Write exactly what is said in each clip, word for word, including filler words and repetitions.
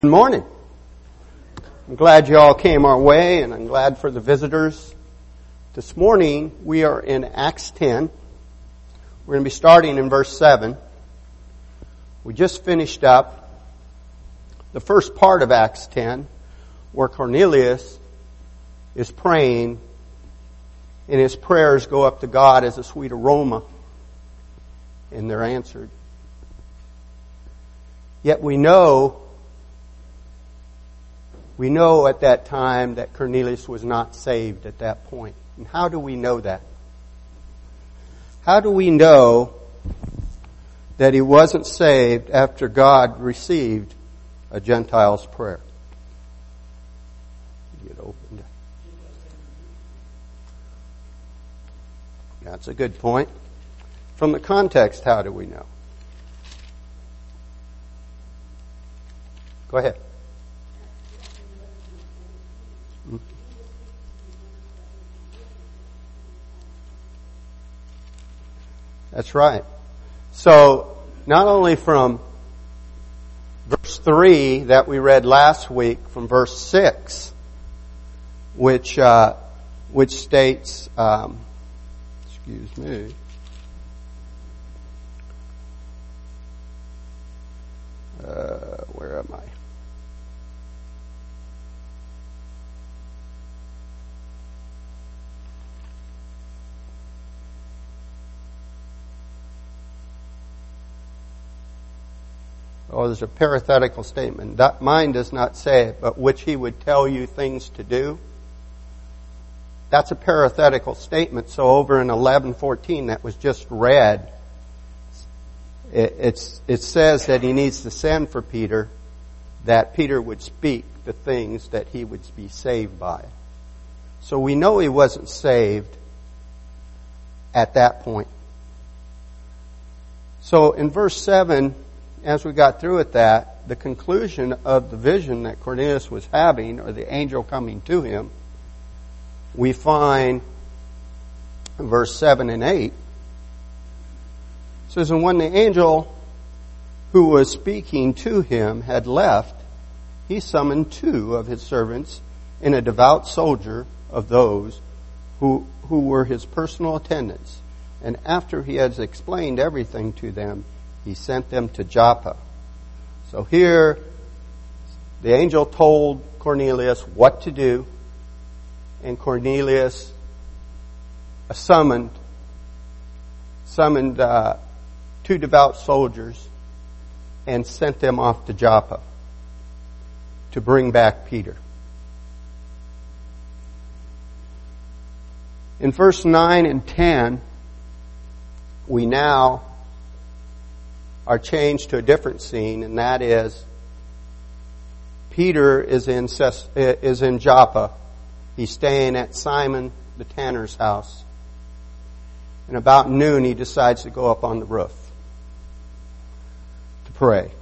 Good morning. I'm glad you all came our way, and I'm glad for the visitors. This morning, we are in Acts ten. We're going to be starting in verse seven. We just finished up the first part of Acts ten, where Cornelius is praying, and his prayers go up to God as a sweet aroma, and they're answered. Yet we know We know at that time that Cornelius was not saved at that point. And how do we know that? How do we know that he wasn't saved after God received a Gentile's prayer? Get opened. That's a good point. From the context, how do we know? Go ahead. That's right. So, not only from verse three that we read last week, from verse six, which uh, which states, um, excuse me, uh, where am I? Oh, there's a parenthetical statement. That mine does not say it, but which he would tell you things to do. That's a parenthetical statement. So over in eleven fourteen that was just read, it, it's, it says that he needs to send for Peter, that Peter would speak the things that he would be saved by. So we know he wasn't saved at that point. So in verse seven, as we got through with that, the conclusion of the vision that Cornelius was having, or the angel coming to him, we find in verse seven and eight. It says, and when the angel who was speaking to him had left, he summoned two of his servants and a devout soldier of those who, who were his personal attendants. And after he had explained everything to them, he sent them to Joppa. So here, the angel told Cornelius what to do, and Cornelius summoned summoned uh, two devout soldiers and sent them off to Joppa to bring back Peter. In verse nine and ten, we now are changed to a different scene, and that is Peter is in is in Joppa. He's staying at Simon the tanner's house. And about noon he decides to go up on the roof to pray.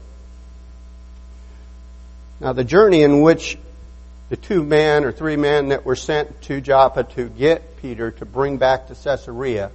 Now the journey in which the two men or three men that were sent to Joppa to get Peter to bring back to Caesarea,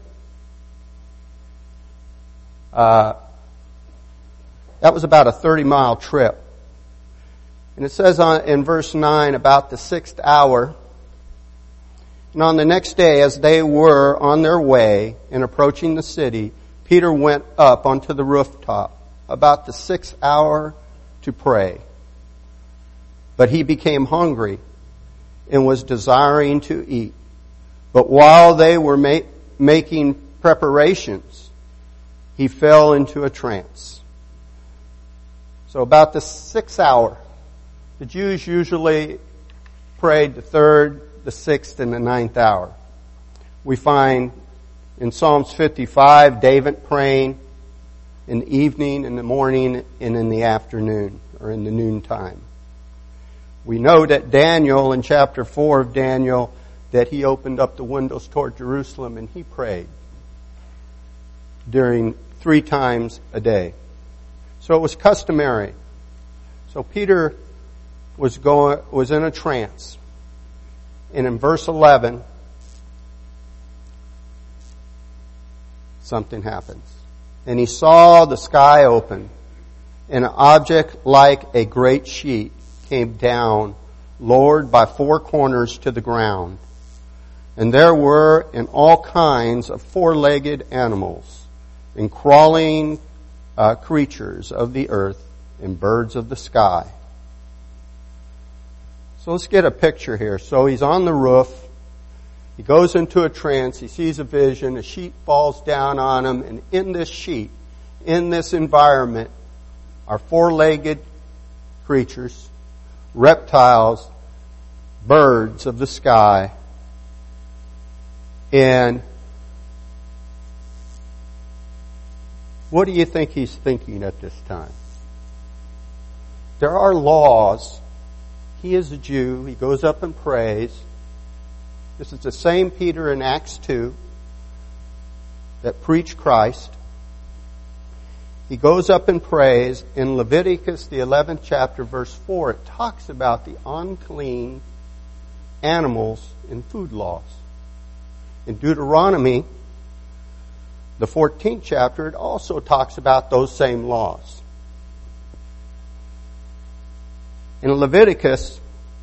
uh, that was about a thirty-mile trip. And it says on, in verse nine, about the sixth hour, and on the next day, as they were on their way and approaching the city, Peter went up onto the rooftop about the sixth hour to pray. But he became hungry and was desiring to eat. But while they were ma- making preparations, he fell into a trance. So about the sixth hour, the Jews usually prayed the third, the sixth, and the ninth hour. We find in Psalms fifty-five, David praying in the evening, in the morning, and in the afternoon, or in the noontime. We know that Daniel, in chapter four of Daniel, that he opened up the windows toward Jerusalem and he prayed during three times a day. So it was customary. So Peter was going was in a trance. And in verse eleven, something happens. And he saw the sky open, an object like a great sheet came down, lowered by four corners to the ground. And there were in all kinds of four-legged animals, and crawling uh, creatures of the earth, and birds of the sky. So let's get a picture here. So he's on the roof. He goes into a trance. He sees a vision. A sheet falls down on him. And in this sheet, in this environment, are four-legged creatures, reptiles, birds of the sky. And what do you think he's thinking at this time? There are laws. He is a Jew. He goes up and prays. This is the same Peter in Acts two that preached Christ. He goes up and prays. In Leviticus, the eleventh chapter, verse four, it talks about the unclean animals in food laws. In Deuteronomy, the fourteenth chapter, it also talks about those same laws. In Leviticus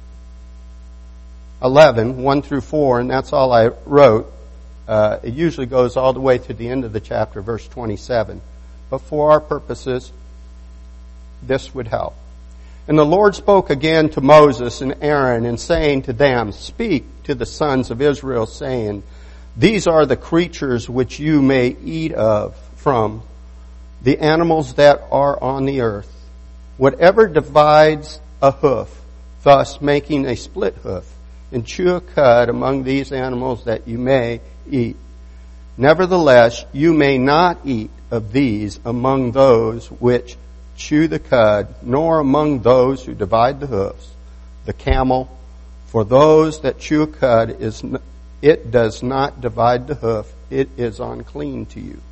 eleven, one through four, and that's all I wrote, uh, it usually goes all the way to the end of the chapter, verse twenty-seven. But for our purposes, this would help. And the Lord spoke again to Moses and Aaron, and saying to them, Speak to the sons of Israel, saying, These are the creatures which you may eat of from, the animals that are on the earth. Whatever divides a hoof, thus making a split hoof, and chew a cud among these animals that you may eat. Nevertheless, you may not eat of these among those which chew the cud, nor among those who divide the hoofs, the camel, for those that chew a cud, is it does not divide the hoof, it is unclean to you.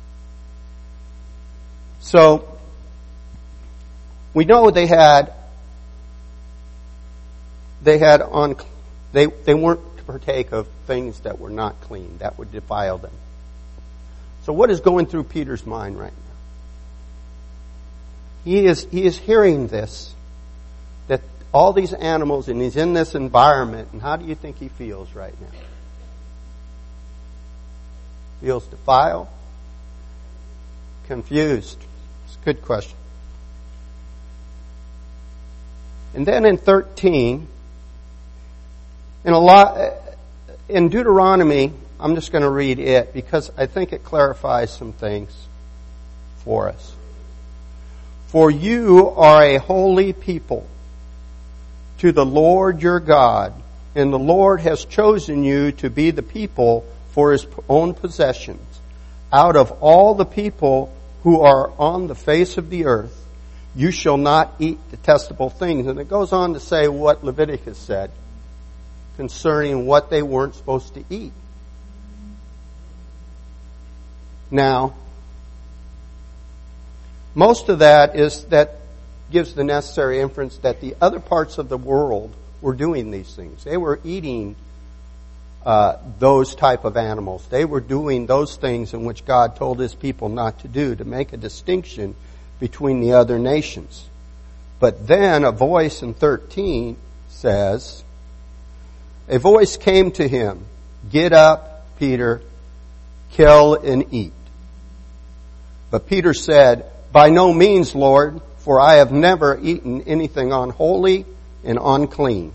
So, we know they had They had on, they, they weren't to partake of things that were not clean, that would defile them. So what is going through Peter's mind right now? He is, he is hearing this, that all these animals, and he's in this environment, and how do you think he feels right now? Feels defiled? Confused? It's a good question. And then in thirteen, In a lot, in Deuteronomy, I'm just going to read it because I think it clarifies some things for us. For you are a holy people to the Lord your God, and the Lord has chosen you to be the people for His own possessions. Out of all the people who are on the face of the earth, you shall not eat detestable things. And it goes on to say what Leviticus said concerning what they weren't supposed to eat. Now, most of that is that gives the necessary inference that the other parts of the world were doing these things. They were eating uh, those type of animals. They were doing those things in which God told His people not to do, to make a distinction between the other nations. But then a voice in thirteen says, a voice came to him, Get up, Peter, kill and eat. But Peter said, By no means, Lord, for I have never eaten anything unholy and unclean.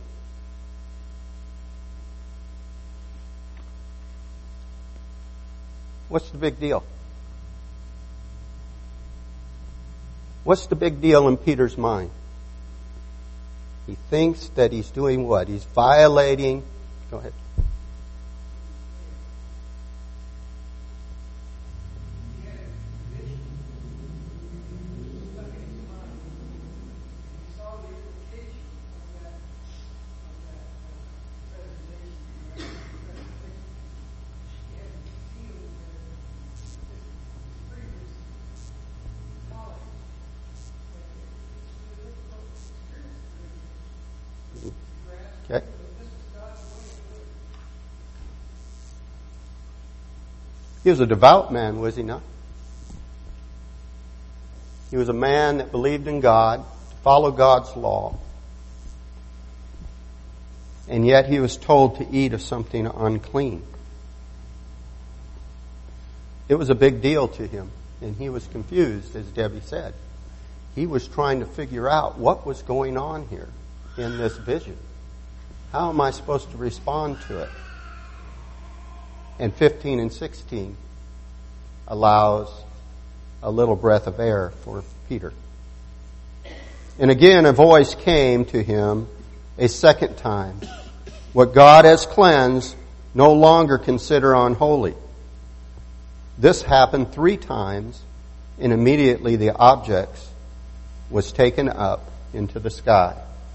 What's the big deal? What's the big deal in Peter's mind? He thinks that he's doing what? He's violating. Go ahead. Okay. He was a devout man, was he not? He was a man that believed in God, followed God's law. And yet he was told to eat of something unclean. It was a big deal to him, and he was confused, as Debbie said. He was trying to figure out what was going on here in this vision. How am I supposed to respond to it? And fifteen and sixteen allows a little breath of air for Peter. And again a voice came to him a second time. What God has cleansed, no longer consider unholy. This happened three times, and immediately the objects was taken up into the sky.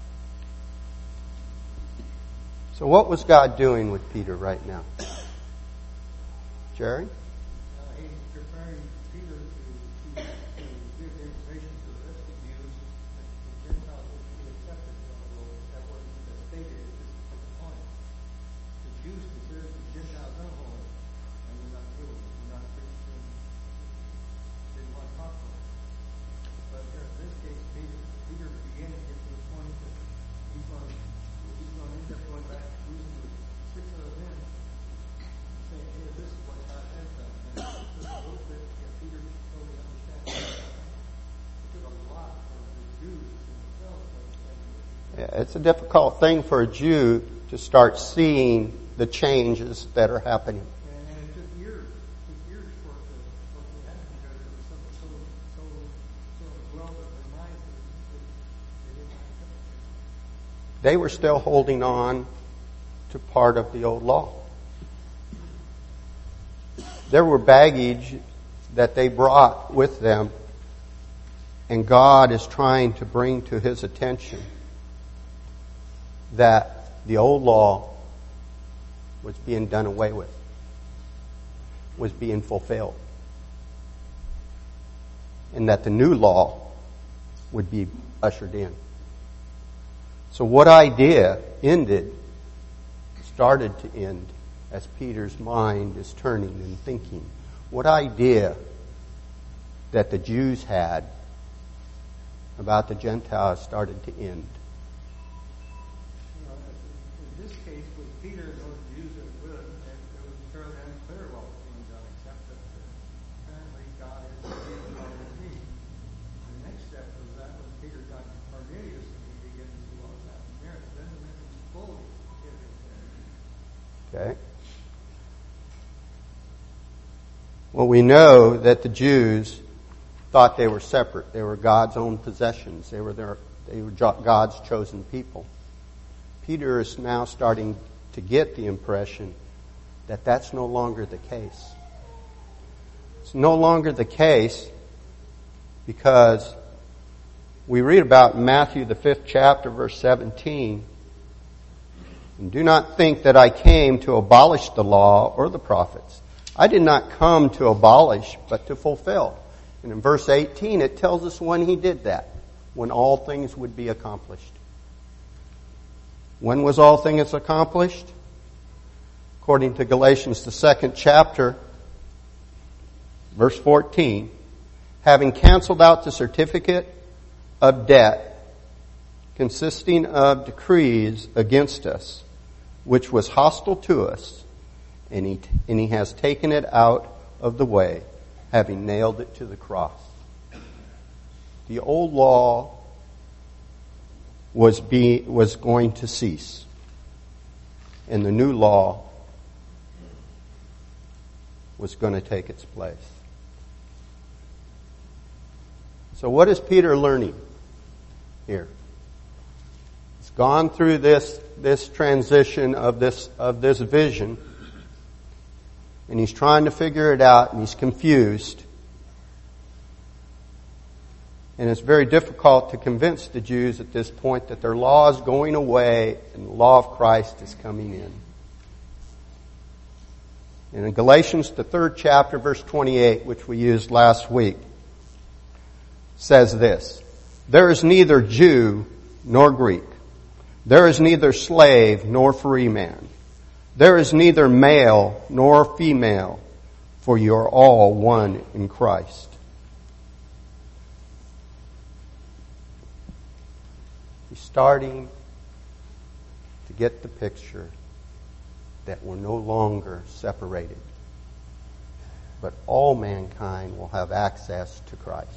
So what was God doing with Peter right now? Jerry? Uh, he's preparing Peter to, to, to give the information to the rest of the Jews that the Gentiles will be accepted. Although that wasn't stated at this point. The Jews considered the Gentiles unholy, and were not doing it, were not preaching, didn't want to talk to them. But in this case, Peter, Peter began to get to the point that he's going to, he's going to end up going back to Jerusalem with six other men, saying, hey, this is what God has done. And it took a little bit to get Peter to totally understand that. It took a lot for the Jews themselves to understand it. Yeah, it's a difficult thing for a Jew to start seeing the changes that are happening. And, and it took years, it took years for it to, for it to happen because it was so, so, so, so well in their minds that they, they didn't accept it. They were still holding on to part of the old law. There were baggage that they brought with them, and God is trying to bring to his attention that the old law was being done away with, was being fulfilled, and that the new law would be ushered in. So what idea ended started to end as Peter's mind is turning and thinking. What idea that the Jews had about the Gentiles started to end. You know, in this case, with Peter and those Jews that were with him, it was fairly unclear what was being done, except that apparently God had given what was need. The next step was that when Peter got to Cornelius and he began to see what was happening there, then the message fully hit him there. Okay. Well, we know that the Jews thought they were separate. They were God's own possessions. They were their, they were God's chosen people. Peter is now starting to get the impression that that's no longer the case. It's no longer the case because we read about Matthew, the fifth chapter, verse seventeen. And do not think that I came to abolish the law or the prophets. I did not come to abolish, but to fulfill. And in verse eighteen, it tells us when he did that, when all things would be accomplished. When was all things accomplished? According to Galatians, the second chapter, verse fourteen, having canceled out the certificate of debt consisting of decrees against us, which was hostile to us, and he, and he has taken it out of the way, having nailed it to the cross. The old law was be, was going to cease, and the new law was going to take its place. So what is Peter learning here? He's gone through this, this transition of this, of this vision, and he's trying to figure it out, and he's confused. And it's very difficult to convince the Jews at this point that their law is going away and the law of Christ is coming in. And in Galatians, the third chapter, verse twenty-eight, which we used last week, says this: there is neither Jew nor Greek. There is neither slave nor free man. There is neither male nor female, for you are all one in Christ. starting to get the picture that we're no longer separated, but all mankind will have access to Christ.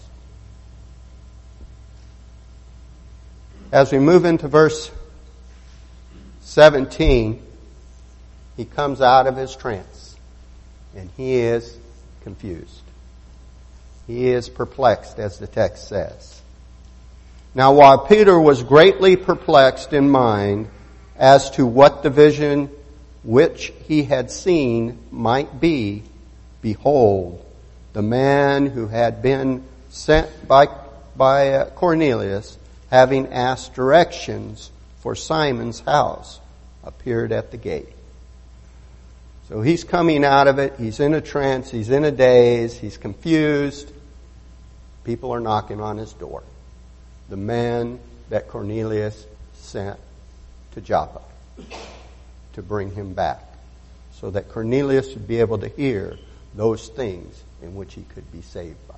As we move into verse seventeen, he comes out of his trance, and he is confused. He is perplexed, as the text says. Now, while Peter was greatly perplexed in mind as to what the vision which he had seen might be, behold, the man who had been sent by, by Cornelius, having asked directions for Simon's house, appeared at the gate. So he's coming out of it. He's in a trance. He's in a daze. He's confused. People are knocking on his door. The man that Cornelius sent to Joppa to bring him back, so that Cornelius would be able to hear those things in which he could be saved by.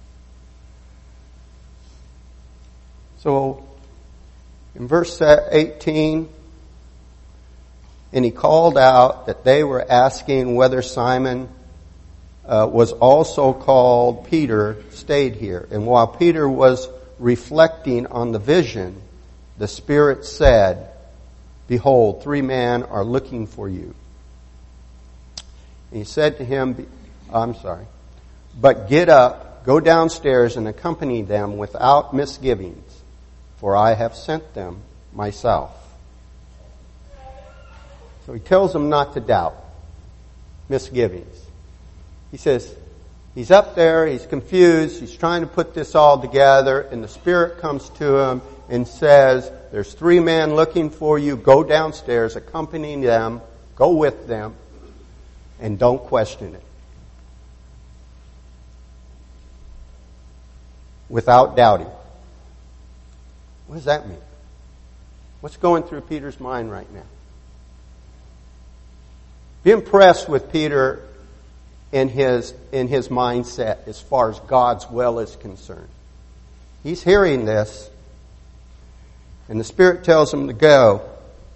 So, in verse eighteen, and he called out that they were asking whether Simon uh, was also called Peter, stayed here. And while Peter was reflecting on the vision, the Spirit said, behold, three men are looking for you. And he said to him, I'm sorry, but get up, go downstairs and accompany them without misgivings, for I have sent them myself. So he tells them not to doubt, misgivings. He says, he's up there, he's confused, he's trying to put this all together, and the Spirit comes to him and says, there's three men looking for you, go downstairs, accompany them, go with them, and don't question it. Without doubting. What does that mean? What's going through Peter's mind right now? Be impressed with Peter in his, in his mindset as far as God's will is concerned. He's hearing this, and the Spirit tells him to go.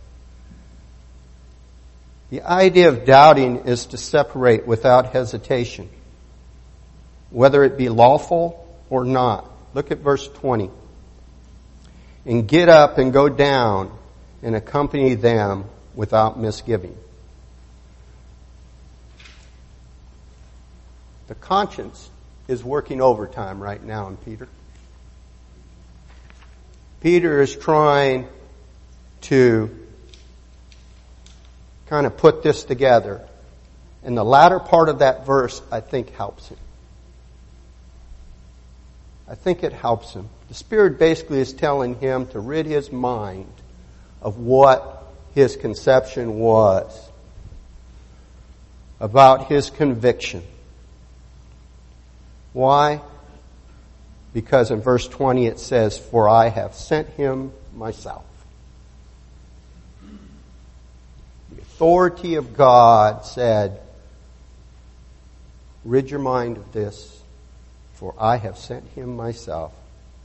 The idea of doubting is to separate without hesitation, whether it be lawful or not. Look at verse twenty. And get up and go down and accompany them without misgiving. The conscience is working overtime right now in Peter. Peter is trying to kind of put this together. And the latter part of that verse, I think, helps him. I think it helps him. The Spirit basically is telling him to rid his mind of what his conception was about his conviction. Why? Because in verse twenty it says, for I have sent him myself. The authority of God said, rid your mind of this, for I have sent him myself.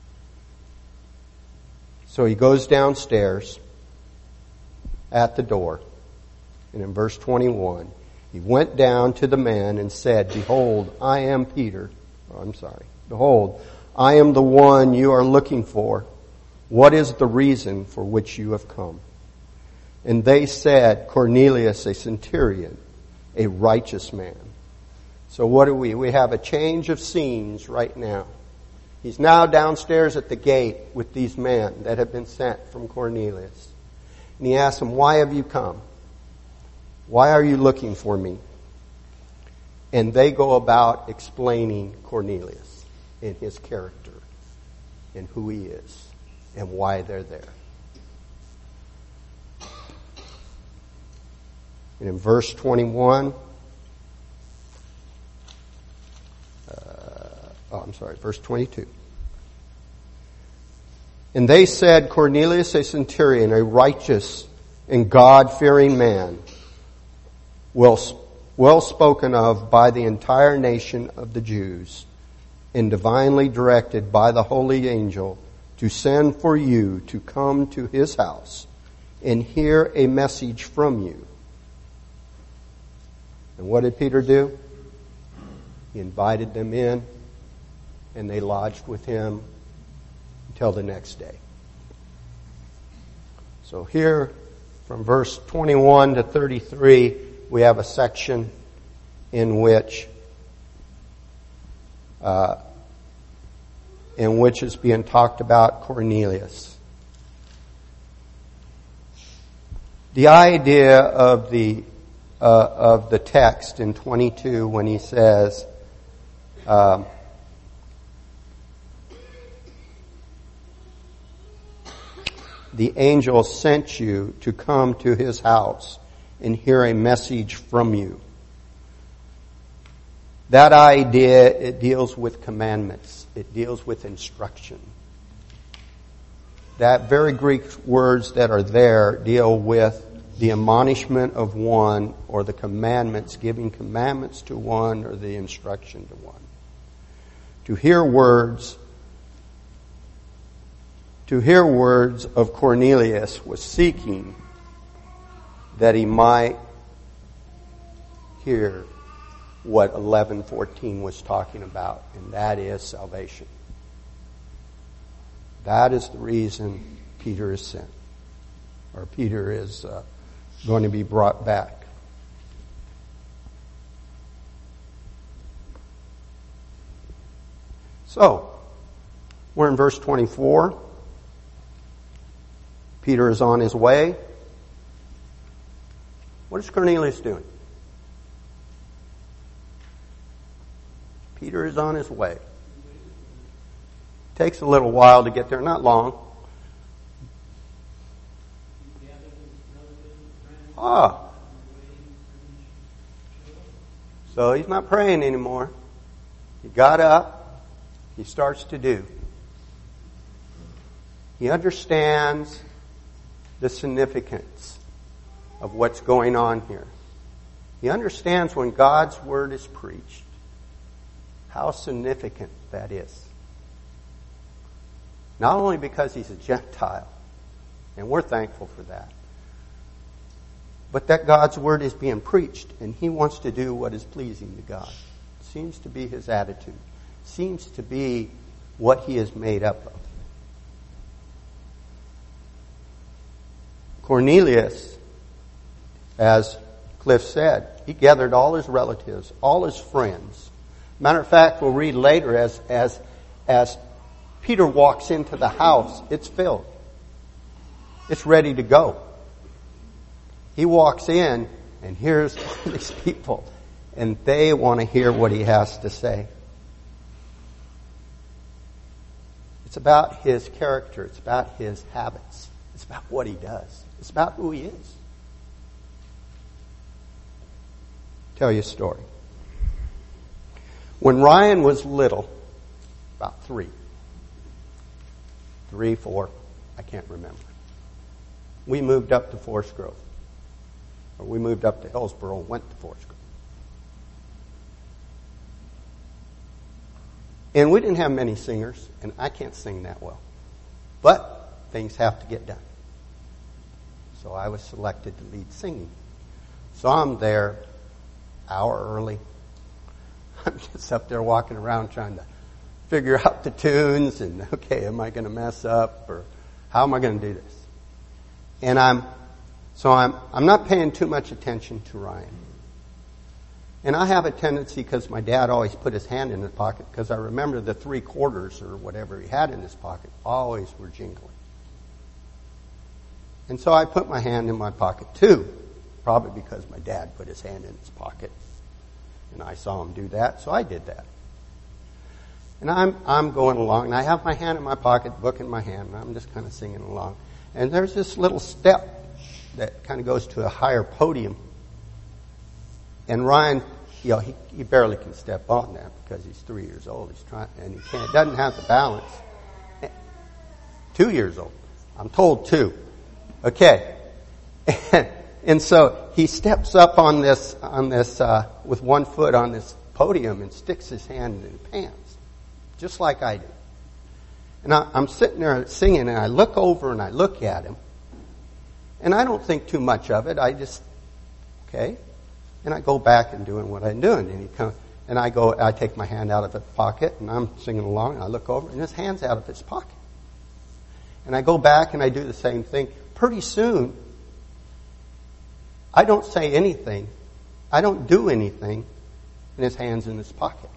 So he goes downstairs at the door, and in verse twenty-one, he went down to the man and said, behold, I am Peter. Oh, I'm sorry. Behold, I am the one you are looking for. What is the reason for which you have come? And they said, Cornelius, a centurion, a righteous man. So what do we? We have a change of scenes right now. He's now downstairs at the gate with these men that have been sent from Cornelius. And he asks them, why have you come? Why are you looking for me? And they go about explaining Cornelius and his character and who he is and why they're there. And in verse twenty-one, uh, oh, I'm sorry, verse twenty-two. And they said, Cornelius, a centurion, a righteous and God-fearing man, well, well spoken of by the entire nation of the Jews, and divinely directed by the holy angel to send for you to come to his house and hear a message from you. And what did Peter do? He invited them in, and they lodged with him until the next day. So here, from verse twenty-one to thirty-three, we have a section in which uh, in which is being talked about Cornelius. The idea of the uh, of the text in twenty-two when he says, um, the angel sent you to come to his house and hear a message from you. That idea, it deals with commandments. It deals with instruction. That very Greek words that are there deal with the admonishment of one, or the commandments, giving commandments to one, or the instruction to one. To hear words, to hear words of Cornelius was seeking that he might hear what eleven fourteen was talking about, and that is salvation. That is the reason Peter is sent, or Peter is uh, going to be brought back. So, we're in verse twenty-four. Peter is on his way. What is Cornelius doing? Peter is on his way. Takes a little while to get there, not long. Ah. So he's not praying anymore. He got up. He starts to do. He understands the significance of what's going on here. He understands when God's word is preached, how significant that is. Not only because he's a Gentile, and we're thankful for that, but that God's word is being preached, and he wants to do what is pleasing to God. Seems to be his attitude. Seems to be what he is made up of. Cornelius, as Cliff said, he gathered all his relatives, all his friends. Matter of fact, we'll read later as as as Peter walks into the house, it's filled. It's ready to go. He walks in, and here's all these people, and they want to hear what he has to say. It's about his character. It's about his habits. It's about what he does. It's about who he is. Tell you a story. When Ryan was little, about three, three, four, I can't remember, we moved up to Forest Grove. Or we moved up to Hillsboro and went to Forest Grove. And we didn't have many singers, and I can't sing that well. But things have to get done. So I was selected to lead singing. So I'm there, hour early. I'm just up there walking around trying to figure out the tunes and, okay, am I going to mess up, or how am I going to do this? And I'm, so I'm, I'm not paying too much attention to Ryan. And I have a tendency, because my dad always put his hand in his pocket, because I remember the three quarters or whatever he had in his pocket always were jingling. And so I put my hand in my pocket too, probably because my dad put his hand in his pocket. And I saw him do that, so I did that. And I'm I'm going along, and I have my hand in my pocket, book in my hand, and I'm just kind of singing along. And there's this little step that kind of goes to a higher podium. And Ryan, you know, he, he barely can step on that because he's three years old. He's trying, and he can't, doesn't have the balance. Two years old. I'm told two. Okay. And, and so he steps up on this, on this, uh, with one foot on this podium and sticks his hand in his pants. Just like I did. And I, I'm sitting there singing, and I look over and I look at him. And I don't think too much of it. I just, okay. And I go back and doing what I'm doing. And he comes, and I go, I take my hand out of his pocket, and I'm singing along, and I look over, and his hand's out of his pocket. And I go back and I do the same thing. Pretty soon, I don't say anything. I don't do anything, and his hand's in his pocket.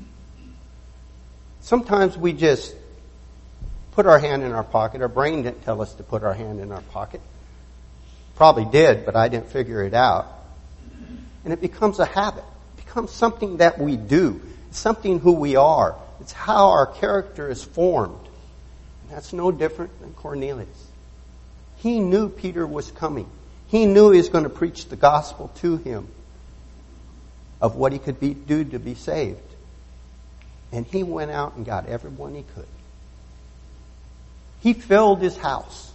Sometimes we just put our hand in our pocket. Our brain didn't tell us to put our hand in our pocket. Probably did, but I didn't figure it out. And it becomes a habit. It becomes something that we do. It's something who we are. It's how our character is formed. And that's no different than Cornelius. He knew Peter was coming. He knew he was going to preach the gospel to him of what he could be, do to be saved. And he went out and got everyone he could. He filled his house.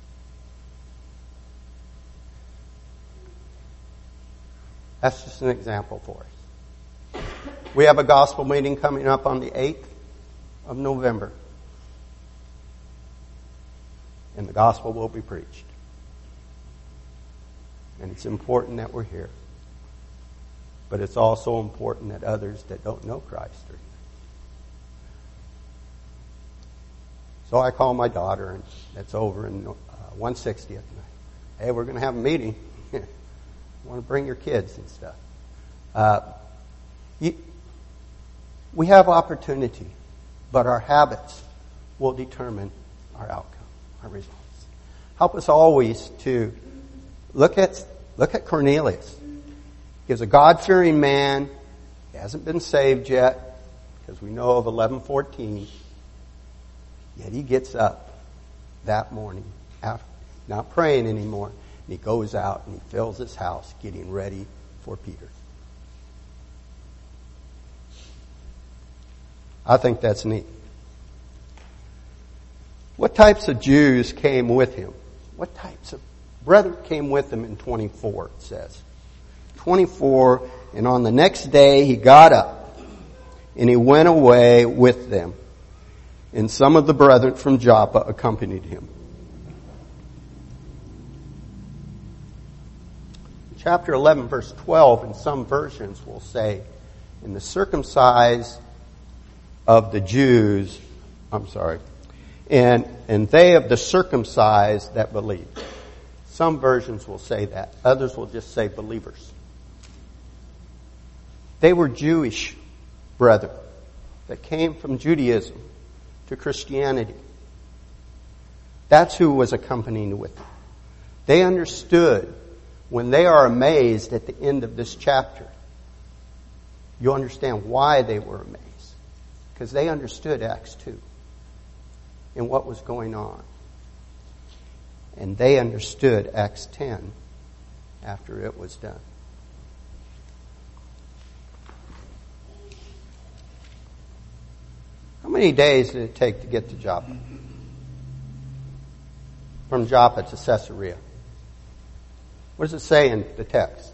That's just an example for us. We have a gospel meeting coming up on the eighth of November. And the gospel will be preached. And it's important that we're here. But it's also important that others that don't know Christ are here. So I call my daughter, and that's over in uh, one sixtieth. Hey, we're going to have a meeting. You want to bring your kids and stuff. Uh, you, we have opportunity, but our habits will determine our outcome, our results. Help us always to look at look at Cornelius. He was a God-fearing man. He hasn't been saved yet, because we know of eleven fourteen. Yet he gets up that morning, after, not praying anymore, and he goes out and he fills his house getting ready for Peter. I think that's neat. What types of Jews came with him? What types of brethren came with him in twenty-four, it says. twenty-four, and on the next day he got up and he went away with them. And some of the brethren from Joppa accompanied him. Chapter eleven, verse twelve, in some versions will say, in the circumcised of the Jews, I'm sorry, and, and they of the circumcised that believe. Some versions will say that. Others will just say believers. They were Jewish brethren that came from Judaism to Christianity. That's who was accompanying with them. They understood when they are amazed at the end of this chapter. You'll understand why they were amazed. Because they understood Acts two and what was going on. And they understood Acts ten after it was done. How many days did it take to get to Joppa? From Joppa to Caesarea. What does it say in the text?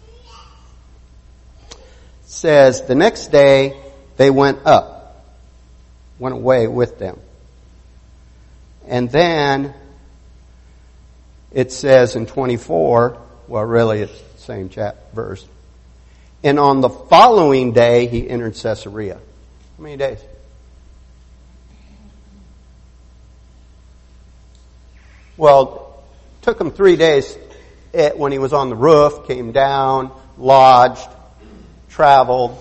It says, the next day they went up, went away with them. And then it says in twenty-four, well really it's the same chapter, verse, and on the following day he entered Caesarea. How many days? Well, it took him three days when he was on the roof, came down, lodged, traveled.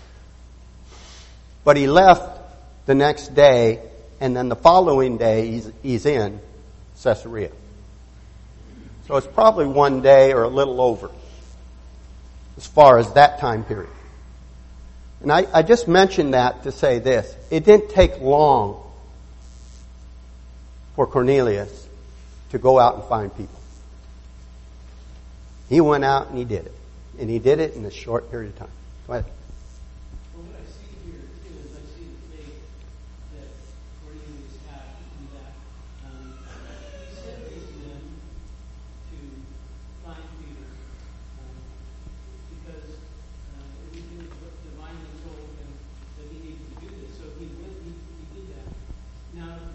But he left the next day, and then the following day he's, he's in Caesarea. So it's probably one day or a little over as far as that time period. And I, I just mentioned that to say this. It didn't take long for Cornelius to go out and find people. He went out and he did it. And he did it in a short period of time. Go ahead. Well, what I see here is I see the faith that Cornelius had in that um, he sent these men to find Peter um, because uh, everything was divinely told him that he needed to do this. So he went, he, he did that. Now,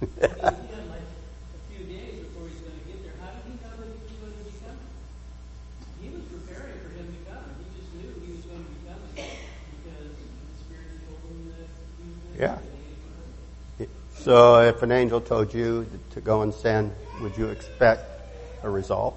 He had like a few days before he's going to get there. How did he know that he was going to be coming? He was preparing for him to come. He just knew he was going to be coming because the Spirit told him that he was going to Yeah. come. So if an angel told you to go and sin, would you expect a result?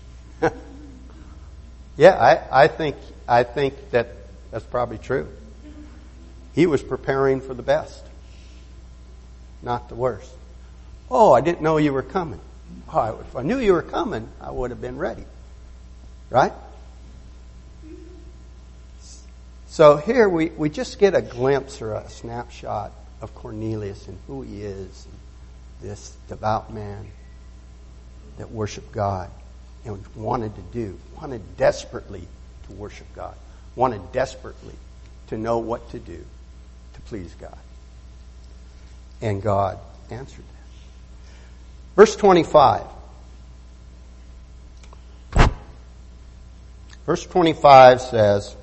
Yeah, I, I think I think that that's probably true. He was preparing for the best, not the worst. Oh, I didn't know you were coming. Oh, if I knew you were coming, I would have been ready. Right? So here we, we just get a glimpse or a snapshot of Cornelius and who he is, and this devout man that worshiped God and wanted to do, wanted desperately to worship God, wanted desperately to know what to do to please God. And God answered that. Verse twenty-five. Verse twenty-five says,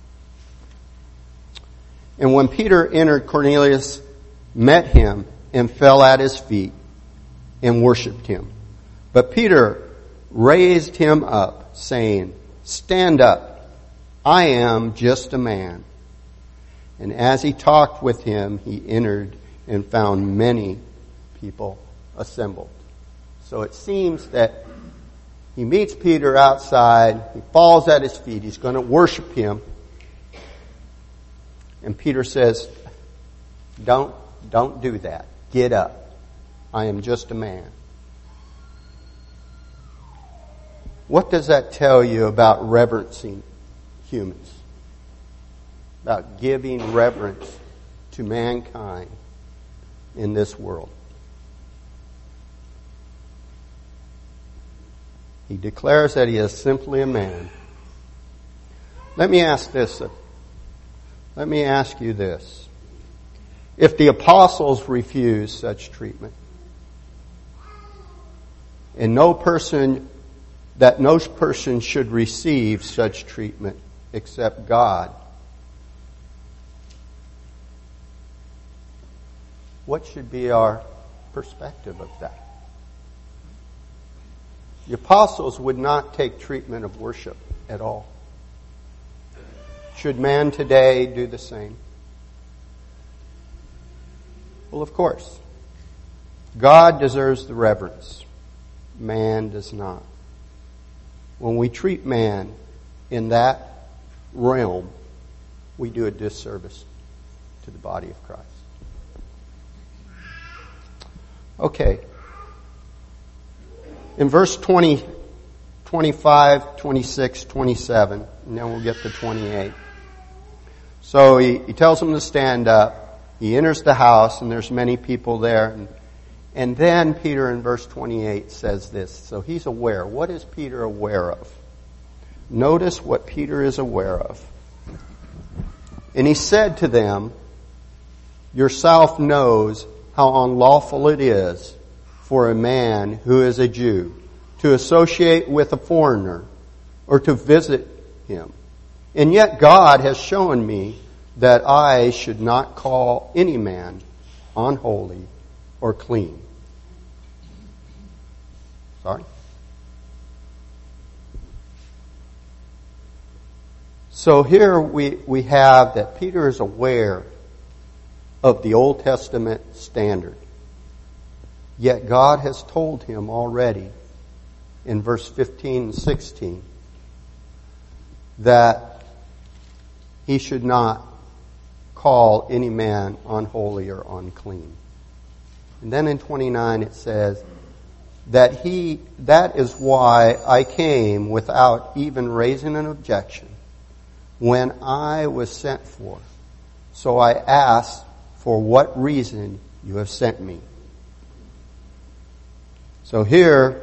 "And when Peter entered, Cornelius met him and fell at his feet and worshipped him. But Peter raised him up, saying, 'Stand up, I am just a man.' And as he talked with him, he entered and found many people assembled." So it seems that he meets Peter outside, he falls at his feet, he's going to worship him. And Peter says, don't, don't do that. Get up. I am just a man. What does that tell you about reverencing humans? About giving reverence to mankind in this world? He declares that he is simply a man. Let me ask this. Let me ask you this. If the apostles refused such treatment, and no person, that no person should receive such treatment except God, what should be our perspective of that? The apostles would not take treatment of worship at all. Should man today do the same? Well, of course. God deserves the reverence. Man does not. When we treat man in that realm, we do a disservice to the body of Christ. Okay. In verse twenty, twenty-five, twenty-six, twenty-seven, and then we'll get to twenty-eight. So he, he tells them to stand up. He enters the house, and there's many people there. And, and then Peter in verse twenty-eight says this. So he's aware. What is Peter aware of? Notice what Peter is aware of. "And he said to them, 'Yourself knows how unlawful it is for a man who is a Jew to associate with a foreigner or to visit him. And yet God has shown me that I should not call any man unholy or clean.'" Sorry? So here we, we have that Peter is aware of the Old Testament standard. Yet God has told him already in verse fifteen and sixteen that he should not call any man unholy or unclean. And then in twenty-nine it says that he, that is why I came without even raising an objection when I was sent for. So I asked for what reason you have sent me. So here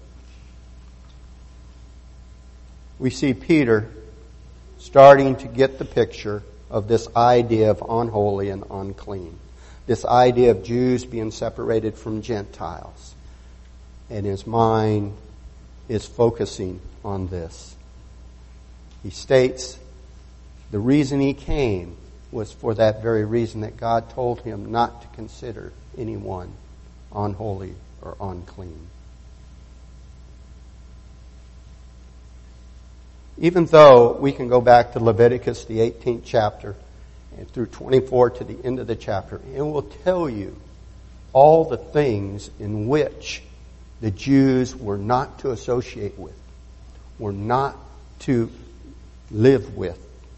we see Peter starting to get the picture of this idea of unholy and unclean. This idea of Jews being separated from Gentiles. And his mind is focusing on this. He states the reason he came was for that very reason that God told him not to consider anyone unholy or unclean. Even though we can go back to Leviticus, the eighteenth chapter, and through twenty-four to the end of the chapter, it will tell you all the things in which the Jews were not to associate with, were not to live with.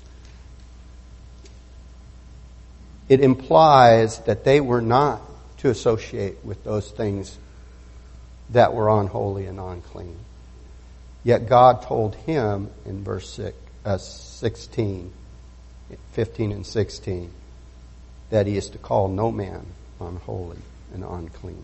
It implies that they were not to associate with those things that were unholy and unclean. Yet God told him in verse six, uh, sixteen, fifteen and sixteen, that he is to call no man unholy and unclean.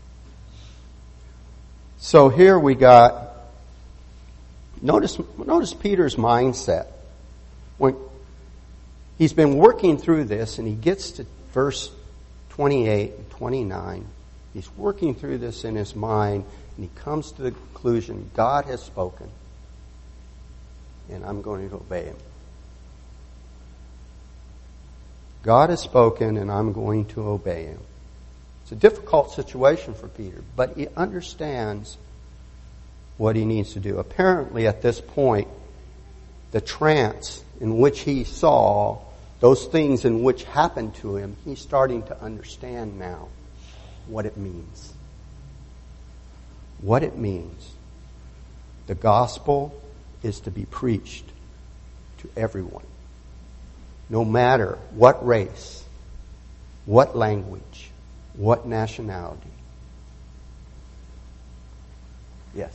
So here we got, notice, notice Peter's mindset. When he's been working through this and he gets to verse twenty-eight and twenty-nine, he's working through this in his mind and he comes to the conclusion, God has spoken and I'm going to obey him. God has spoken and I'm going to obey him. It's a difficult situation for Peter, but he understands what he needs to do. Apparently at this point, the trance in which he saw, those things in which happened to him, he's starting to understand now what it means. What it means. The gospel is to be preached to everyone. No matter what race, what language, what nationality. Yes.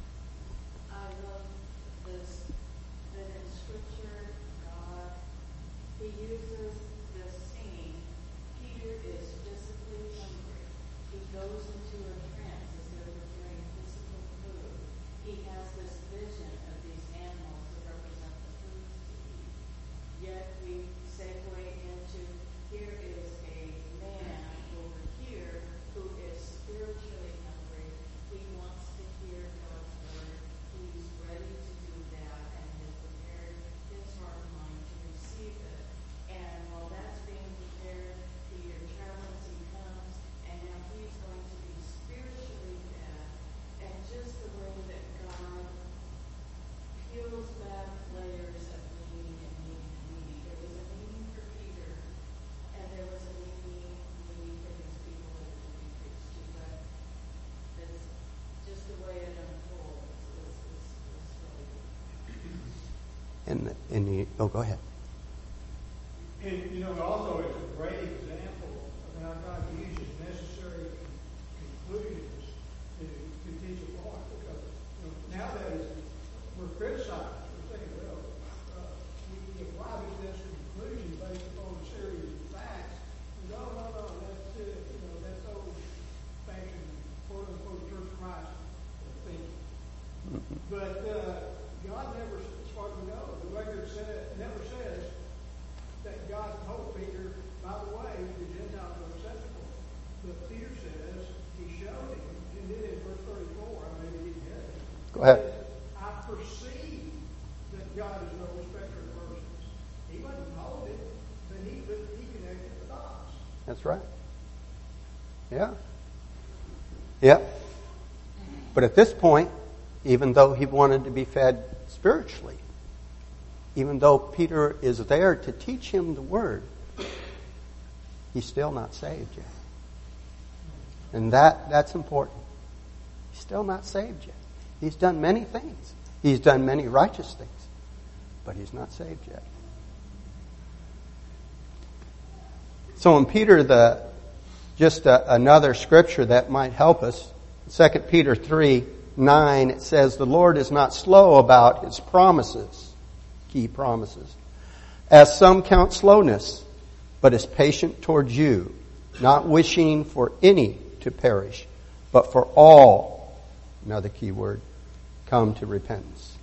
I love this, that in Scripture, God, He uses this scene. Peter is physically hungry. He goes into a trance as though preparing physical food. He has this vision of these animals that represent the foods to eat. Yet we segue into, here is a man over here who is spiritually hungry. He wants to hear God's word. He's ready to do that and has prepared his heart and mind to receive it. And while that's being prepared, Peter travels, he comes, and now he's going to be spiritually dead. And just the way that God peels back layers of meaning and meaning and meaning. There was a meaning for Peter, and there was a meaning, meaning for these people that were to be preached to. But it's just the way it unfolds is, is, is really good. And, and you, oh, go ahead. And, you know, also it's a great example of how God uses necessary conclusions to, to teach a point. Because, you know, nowadays we're criticized. We're saying, well, uh, we we arrive at this conclusion based upon a series of facts. No, no, no, that's it. You know, that's old-fashioned, quote-unquote, Church of Christ thinking. But uh, God never, as far as we know, the record said, never says that God told Peter, by the way, the Gentiles are acceptable. But Peter says he showed him, and then in verse thirty-four, I maybe he didn't get it. Go ahead. I perceive that God is no respecter of persons. He wasn't told it, but he, but he connected the dots. That's right. Yeah. Yep. But at this point, even though he wanted to be fed spiritually, even though Peter is there to teach him the word, he's still not saved yet. And that, that's important. He's still not saved yet. He's done many things. He's done many righteous things. But he's not saved yet. So in Peter, the just a, another scripture that might help us, Second Peter three nine, it says, the Lord is not slow about His promises, key promises, as some count slowness, but is patient towards you, not wishing for any to perish, but for all, another key word, come to repentance.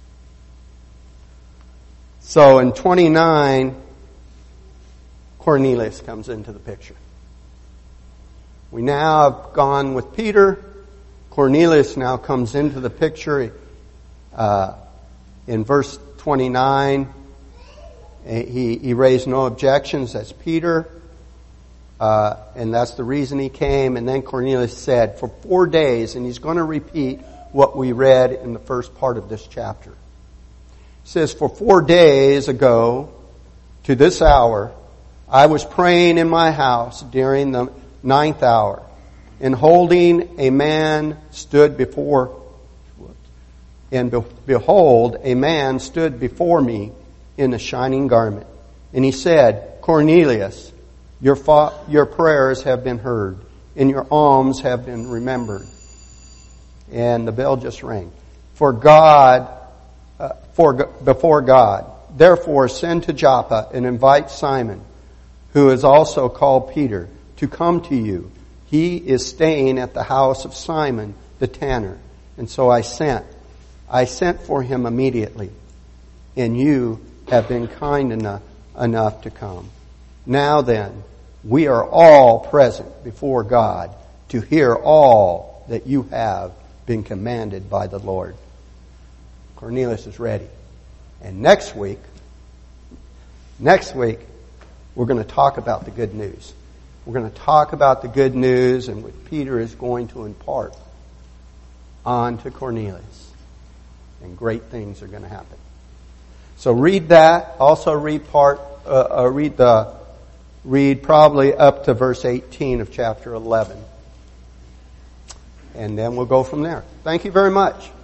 So in twenty-nine, Cornelius comes into the picture. We now have gone with Peter. Cornelius now comes into the picture. Uh, in verse twenty-nine, he, he raised no objections as Peter. Uh, and that's the reason he came. And then Cornelius said, for four days, and he's going to repeat what we read in the first part of this chapter. He says, for four days ago to this hour, I was praying in my house during the ninth hour, and holding a man stood before, and behold, a man stood before me in a shining garment. And he said, Cornelius, your fa- your prayers have been heard, and your alms have been remembered. And the bell just rang. For God, uh, for before God, therefore send to Joppa and invite Simon, who is also called Peter, to come to you. He is staying at the house of Simon the tanner. And so I sent. I sent for him immediately, and you have been kind enough, enough to come. Now then, we are all present before God to hear all that you have been commanded by the Lord. Cornelius is ready. And next week, next week, we're going to talk about the good news. We're going to talk about the good news and what Peter is going to impart on to Cornelius. And great things are going to happen. So read that. Also read part, uh, uh, read the, read probably up to verse eighteen of chapter eleven. And then we'll go from there. Thank you very much.